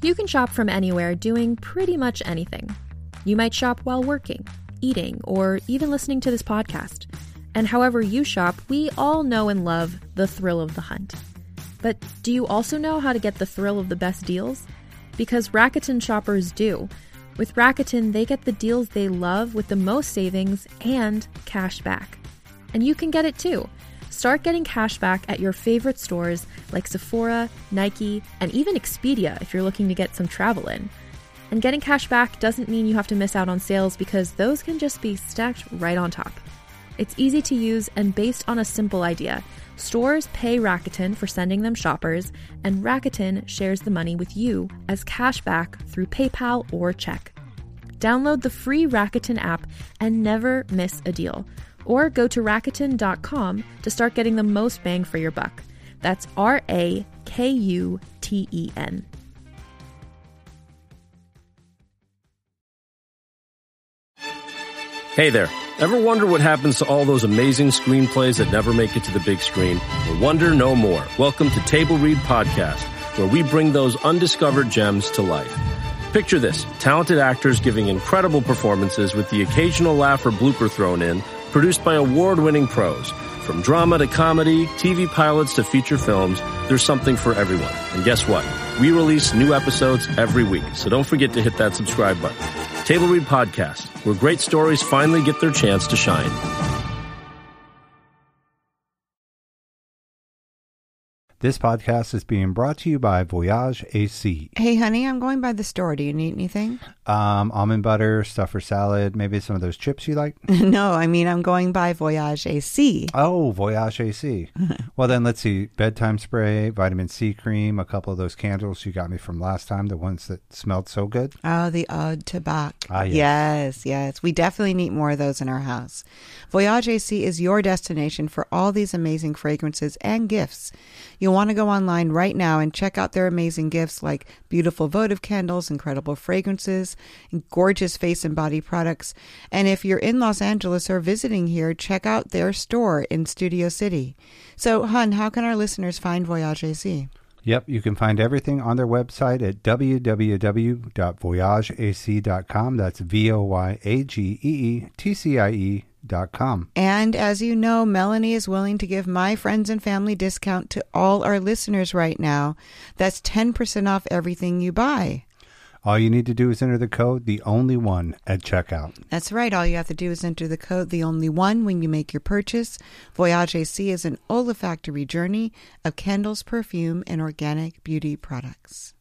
You can shop from anywhere doing pretty much anything. You might shop while working, eating, or even listening to this podcast. And however you shop, we all know and love the thrill of the hunt. But do you also know how to get the thrill of the best deals? Because Rakuten shoppers do. With Rakuten, they get the deals they love with the most savings and cash back. And you can get it too. Start getting cash back at your favorite stores like Sephora, Nike, and even Expedia if you're looking to get some travel in. And getting cash back doesn't mean you have to miss out on sales because those can just be stacked right on top. It's easy to use and based on a simple idea. Stores pay Rakuten for sending them shoppers, and Rakuten shares the money with you as cash back through PayPal or check. Download the free Rakuten app and never miss a deal. Or go to Rakuten.com to start getting the most bang for your buck. That's Rakuten. Hey there. Ever wonder what happens to all those amazing screenplays that never make it to the big screen? Well, wonder no more. Welcome to Table Read Podcast, where we bring those undiscovered gems to life. Picture this, talented actors giving incredible performances with the occasional laugh or blooper thrown in, produced by award-winning pros. From drama to comedy, TV pilots to feature films, there's something for everyone. And guess what? We release new episodes every week, so don't forget to hit that subscribe button. Table Read Podcast, where great stories finally get their chance to shine. This podcast is being brought to you by Voyage AC. Hey, honey, I'm going by the store. Do you need anything? Almond butter, stuff for salad, maybe some of those chips you like? No, I mean, I'm going by Voyage AC. Oh, Voyage AC. Well, then let's see. Bedtime spray, vitamin C cream, a couple of those candles you got me from last time, the ones that smelled so good. Oh, the Oud Tabac. Ah, yes. Yes. We definitely need more of those in our house. Voyage AC is your destination for all these amazing fragrances and gifts. You'll want to go online right now and check out their amazing gifts like beautiful votive candles, incredible fragrances, and gorgeous face and body products. And if you're in Los Angeles or visiting here, check out their store in Studio City. So, hun, how can our listeners find Voyage AC? Yep, you can find everything on their website at www.voyageac.com. That's VOYAGEETCIE.com. And as you know, Melanie is willing to give my friends and family discount to all our listeners right now. That's 10% off everything you buy. All you need to do is enter the code, the only one, at checkout. That's right. All you have to do is enter the code, the only one, when you make your purchase. Voyage AC is an olfactory journey of candles, perfume, and organic beauty products.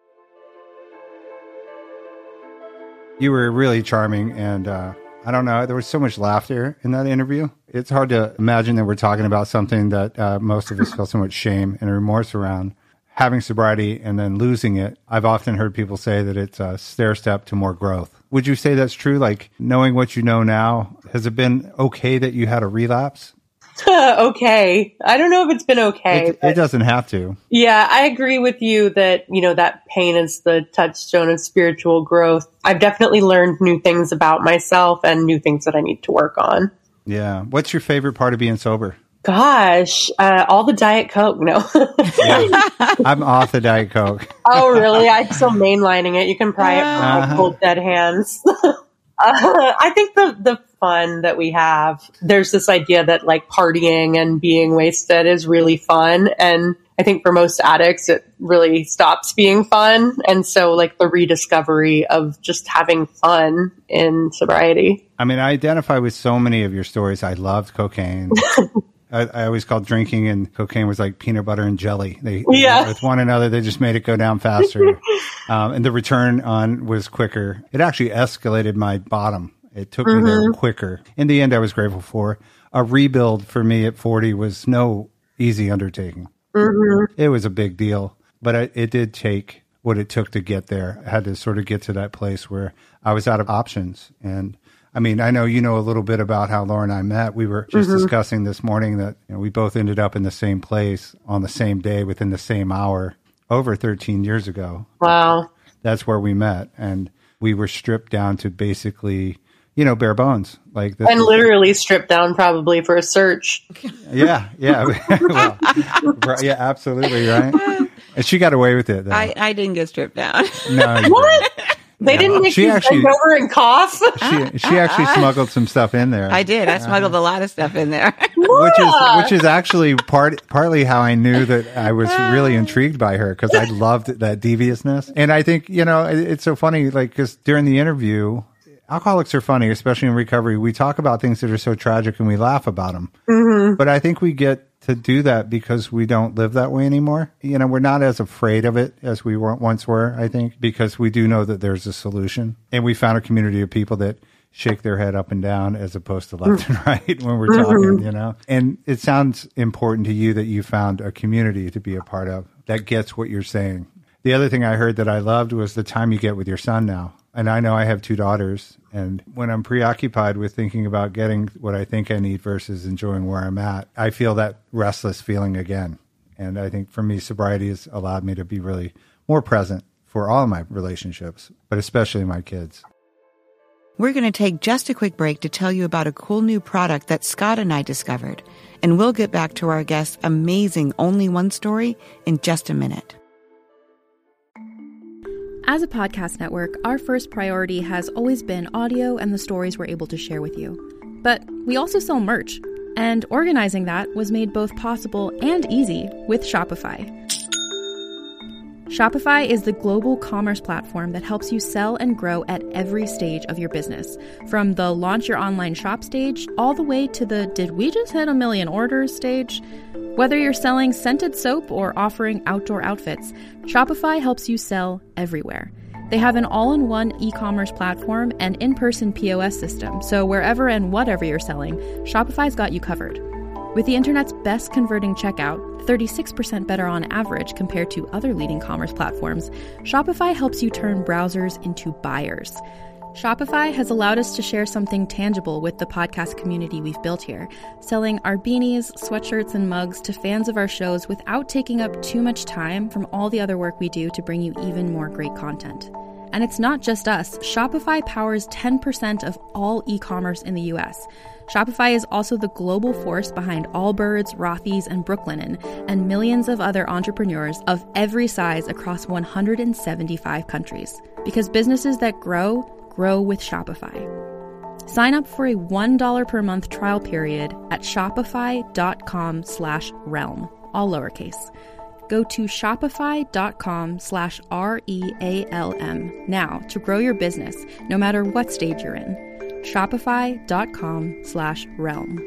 You were really charming, and I don't know, there was so much laughter in that interview. It's hard to imagine that we're talking about something that most of us feel so much shame and remorse around. Having sobriety and then losing it, I've often heard people say that it's a stair step to more growth. Would you say that's true? Like, knowing what you know now, has it been okay that you had a relapse? Okay. I don't know if it's been okay. It doesn't have to. Yeah, I agree with you that, that pain is the touchstone of spiritual growth. I've definitely learned new things about myself and new things that I need to work on. Yeah. What's your favorite part of being sober? Gosh, all the Diet Coke. No. Yeah, I'm off the Diet Coke. Oh, really? I'm still mainlining it. You can pry it from my cold dead hands. I think the fun that we have, there's this idea that like partying and being wasted is really fun. And I think for most addicts, it really stops being fun. And so like the rediscovery of just having fun in sobriety. I mean, I identify with so many of your stories. I loved cocaine. I always called drinking and cocaine was like peanut butter and jelly. They with one another, they just made it go down faster. And the return on was quicker. It actually escalated my bottom. It took me there quicker. In the end, I was grateful for. A rebuild for me at 40 was no easy undertaking. It was a big deal, but it did take what it took to get there. I had to sort of get to that place where I was out of options. And I mean, I know you know a little bit about how Laura and I met. We were just discussing this morning that we both ended up in the same place on the same day within the same hour over 13 years ago. Wow. That's where we met. And we were stripped down to basically, bare bones. Like this and literally stripped down probably for a search. Yeah. Well, yeah, absolutely. Right. And she got away with it, though. I didn't get stripped down. No. What? They didn't make you bend over and cough? She actually smuggled some stuff in there. I did. I smuggled a lot of stuff in there. Which is actually partly how I knew that I was really intrigued by her, because I loved that deviousness. And I think, it's so funny, like, because during the interview, alcoholics are funny, especially in recovery. We talk about things that are so tragic and we laugh about them. Mm-hmm. But I think we get to do that because we don't live that way anymore. We're not as afraid of it as we once were, I think, because we do know that there's a solution. And we found a community of people that shake their head up and down as opposed to left and right when we're talking, And it sounds important to you that you found a community to be a part of that gets what you're saying. The other thing I heard that I loved was the time you get with your son now. And I know I have 2 daughters, and when I'm preoccupied with thinking about getting what I think I need versus enjoying where I'm at, I feel that restless feeling again. And I think for me, sobriety has allowed me to be really more present for all of my relationships, but especially my kids. We're going to take just a quick break to tell you about a cool new product that Scott and I discovered. And we'll get back to our guest's amazing Only One story in just a minute. As a podcast network, our first priority has always been audio and the stories we're able to share with you. But we also sell merch, and organizing that was made both possible and easy with Shopify. Shopify is the global commerce platform that helps you sell and grow at every stage of your business, from the launch your online shop stage all the way to the did we just hit 1 million orders stage. Whether you're selling scented soap or offering outdoor outfits, Shopify helps you sell everywhere. They have an all-in-one e-commerce platform and in-person POS system, so wherever and whatever you're selling, Shopify's got you covered. With the internet's best converting checkout, 36% better on average compared to other leading commerce platforms, Shopify helps you turn browsers into buyers. Shopify has allowed us to share something tangible with the podcast community we've built here, selling our beanies, sweatshirts, and mugs to fans of our shows without taking up too much time from all the other work we do to bring you even more great content. And it's not just us. Shopify powers 10% of all e-commerce in the US. Shopify is also the global force behind Allbirds, Rothy's, and Brooklinen, and millions of other entrepreneurs of every size across 175 countries. Because businesses that grow with Shopify. Sign up for a $1 per month trial period at shopify.com/realm, all lowercase. Go to shopify.com/REALM now to grow your business, no matter what stage you're in. Shopify.com/realm.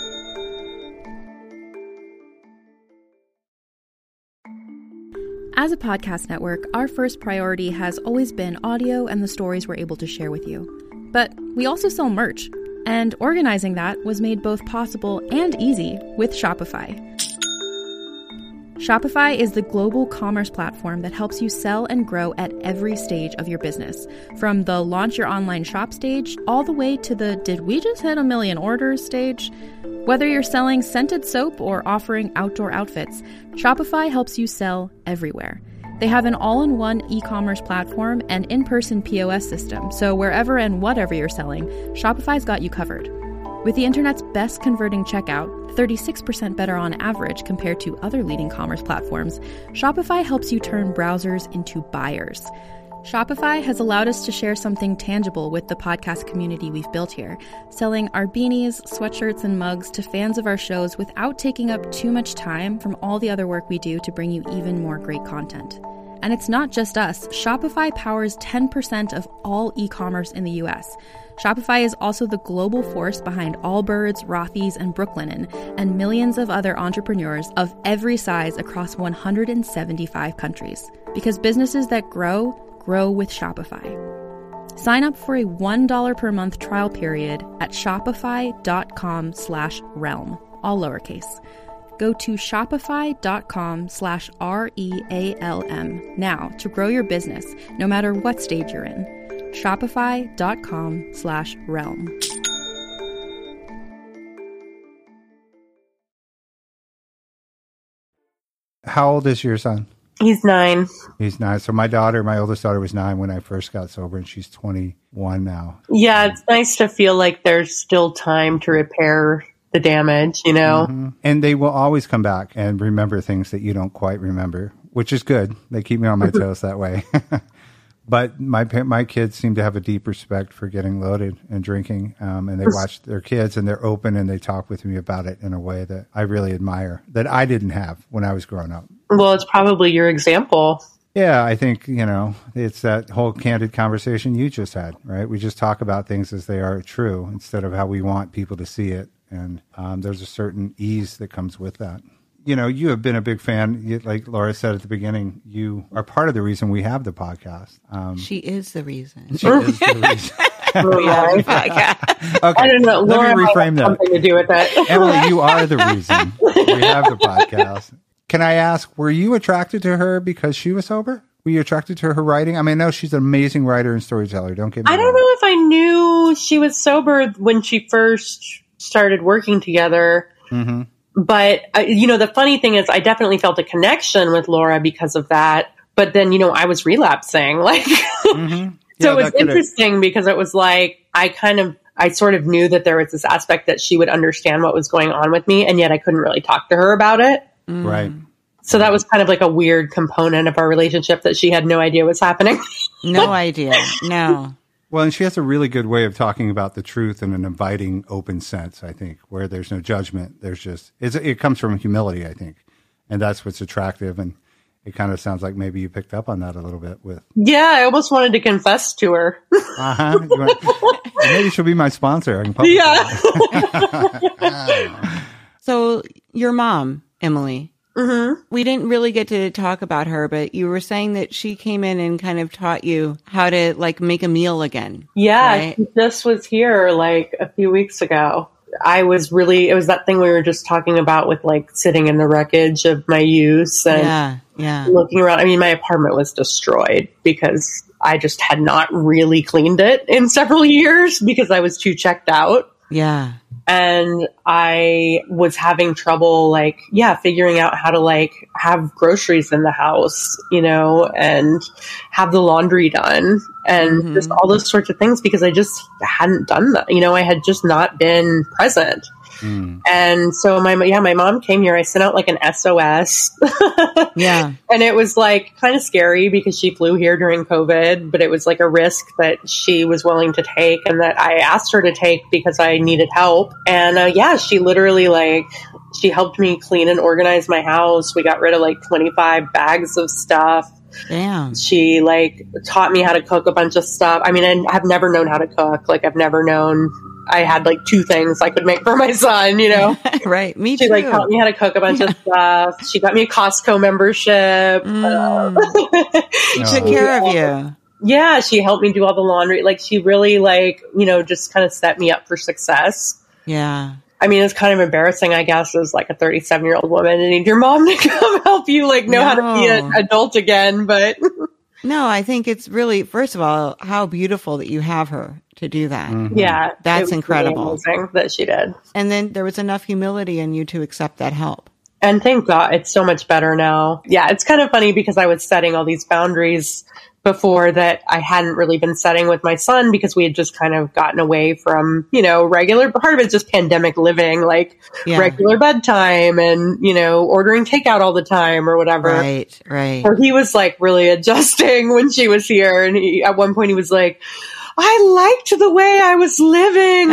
As a podcast network, our first priority has always been audio and the stories we're able to share with you. But we also sell merch, and organizing that was made both possible and easy with Shopify. Shopify is the global commerce platform that helps you sell and grow at every stage of your business, from the launch your online shop stage all the way to the did we just hit 1 million orders stage. Whether you're selling scented soap or offering outdoor outfits, Shopify helps you sell everywhere. They have an all-in-one e-commerce platform and in-person POS system, so wherever and whatever you're selling, Shopify's got you covered. With the internet's best converting checkout, 36% better on average compared to other leading commerce platforms, Shopify helps you turn browsers into buyers. Shopify has allowed us to share something tangible with the podcast community we've built here, selling our beanies, sweatshirts, and mugs to fans of our shows without taking up too much time from all the other work we do to bring you even more great content. And it's not just us. Shopify powers 10% of all e-commerce in the US. Shopify is also the global force behind Allbirds, Rothy's, and Brooklinen, and millions of other entrepreneurs of every size across 175 countries. Because businesses that grow with Shopify. Sign up for a $1 per month trial period at shopify.com/realm, all lowercase. Go to shopify.com/REALM now to grow your business, no matter what stage you're in. Shopify.com/realm. How old is your son? He's 9. He's 9. So my oldest daughter was 9 when I first got sober, and she's 21 now. Yeah, it's nice to feel like there's still time to repair the damage, you know? Mm-hmm. And they will always come back and remember things that you don't quite remember, which is good. They keep me on my toes that way. But my kids seem to have a deep respect for getting loaded and drinking, and they watch their kids, and they're open, and they talk with me about it in a way that I really admire, that I didn't have when I was growing up. Well, it's probably your example. Yeah, I think, it's that whole candid conversation you just had, right? We just talk about things as they are true instead of how we want people to see it, and there's a certain ease that comes with that. You have been a big fan. Like Laura said at the beginning, you are part of the reason we have the podcast. She is the reason. She is the reason. We have the podcast. Okay. I don't know. Let me reframe that. Something to do with it. Emily, you are the reason we have the podcast. Can I ask, were you attracted to her because she was sober? Were you attracted to her writing? I mean, I know she's an amazing writer and storyteller. Don't get me wrong. I don't know if I knew she was sober when she first started working together. Mm-hmm. But, the funny thing is I definitely felt a connection with Laura because of that. But then, I was relapsing. Mm-hmm. So it was interesting because it was like, I sort of knew that there was this aspect that she would understand what was going on with me. And yet I couldn't really talk to her about it. Right. So that was kind of like a weird component of our relationship that she had no idea was happening. No idea. No. Well, and she has a really good way of talking about the truth in an inviting, open sense, I think, where there's no judgment. There's just, it comes from humility, I think. And that's what's attractive. And it kind of sounds like maybe you picked up on that a little bit with. Yeah, I almost wanted to confess to her. Maybe she'll be my sponsor. So your mom, Emily. Mm-hmm. We didn't really get to talk about her, but you were saying that she came in and kind of taught you how to make a meal again. Yeah, right? She just was here a few weeks ago. It was that thing we were just talking about with sitting in the wreckage of my use and looking around. I mean, my apartment was destroyed because I just had not really cleaned it in several years because I was too checked out. Yeah. And I was having trouble, figuring out how to, have groceries in the house, and have the laundry done and just all those sorts of things because I just hadn't done that. I had just not been present. And so my mom came here. I sent out an SOS. Yeah. And it was kind of scary because she flew here during COVID, but it was a risk that she was willing to take and that I asked her to take because I needed help. And she literally she helped me clean and organize my house. We got rid of 25 bags of stuff. Damn. She taught me how to cook a bunch of stuff. I mean, I've never known how to cook. I've never known. I had 2 things I could make for my son, Right. Me too. She taught me how to cook a bunch of stuff. She got me a Costco membership. She took care of you. Yeah. She helped me do all the laundry. She really just kind of set me up for success. Yeah. I mean, it's kind of embarrassing, I guess, as a 37-year-old woman and need your mom to come help you know how to be an adult again. But no, I think it's really, first of all, how beautiful that you have her to do that. Mm-hmm. Yeah. That's incredible. Really amazing that she did. And then there was enough humility in you to accept that help. And thank God it's so much better now. Yeah. It's kind of funny because I was setting all these boundaries before that I hadn't really been setting with my son because we had just kind of gotten away from, regular, part of it's just pandemic living, regular bedtime and, ordering takeout all the time or whatever. Right, right. So he was really adjusting when she was here. And at one point he was like, I liked the way I was living.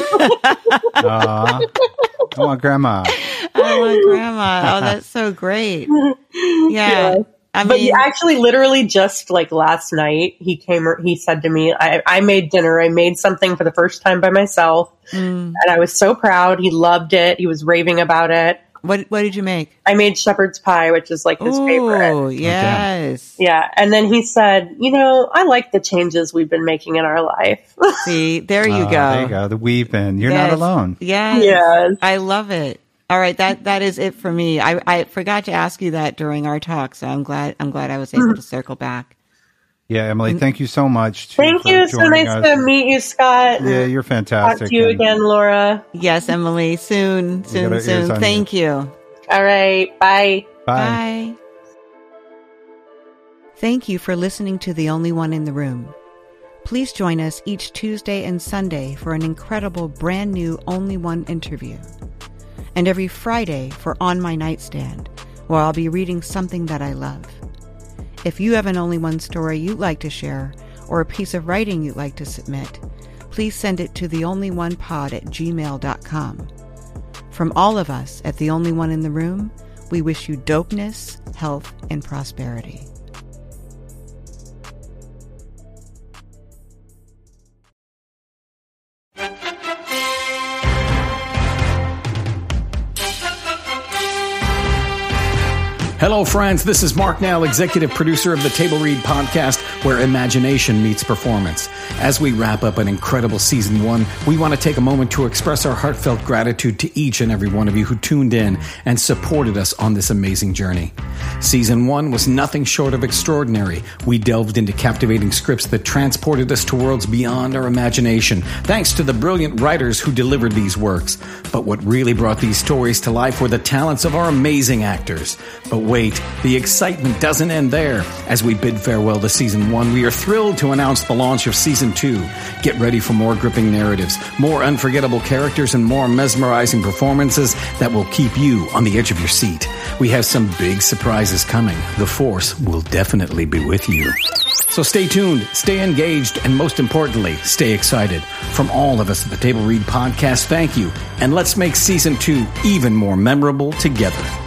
I want grandma. I want grandma. Oh, that's so great. Yeah. But he actually literally just last night, he said to me, I made dinner. I made something for the first time by myself and I was so proud. He loved it. He was raving about it. What did you make? I made shepherd's pie, which is his favorite. Oh, yes. Yeah. And then he said, I like the changes we've been making in our life. See, there you go. There you go. The weeping. You're not alone. Yes. I love it. All right, that is it for me. I forgot to ask you that during our talk, so I'm glad I was able to circle back. Yeah, Emily, thank you so much. Thank you. So nice to meet you, Scott. Yeah, you're fantastic. Talk to you again, Laura. Yes, Emily. Soon. Thank you. All right. Bye. Bye. Thank you for listening to The Only One in the Room. Please join us each Tuesday and Sunday for an incredible brand new Only One interview. And every Friday for On My Nightstand, where I'll be reading something that I love. If you have an Only One story you'd like to share or a piece of writing you'd like to submit, please send it to theonlyonePod@gmail.com. From all of us at The Only One in the Room, we wish you dopeness, health, and prosperity. Hello, friends. This is Mark Nell, executive producer of the Table Read podcast, where imagination meets performance. As we wrap up an incredible season 1, we want to take a moment to express our heartfelt gratitude to each and every one of you who tuned in and supported us on this amazing journey. Season 1 was nothing short of extraordinary. We delved into captivating scripts that transported us to worlds beyond our imagination, thanks to the brilliant writers who delivered these works. But what really brought these stories to life were the talents of our amazing actors. But wait, the excitement doesn't end there. As we bid farewell to Season 1, we are thrilled to announce the launch of Season 2. Get ready for more gripping narratives, more unforgettable characters, and more mesmerizing performances that will keep you on the edge of your seat. We have some big surprises coming. The Force will definitely be with you. So stay tuned, stay engaged, and most importantly, stay excited. From all of us at the Table Read podcast, thank you. And let's make Season 2 even more memorable together.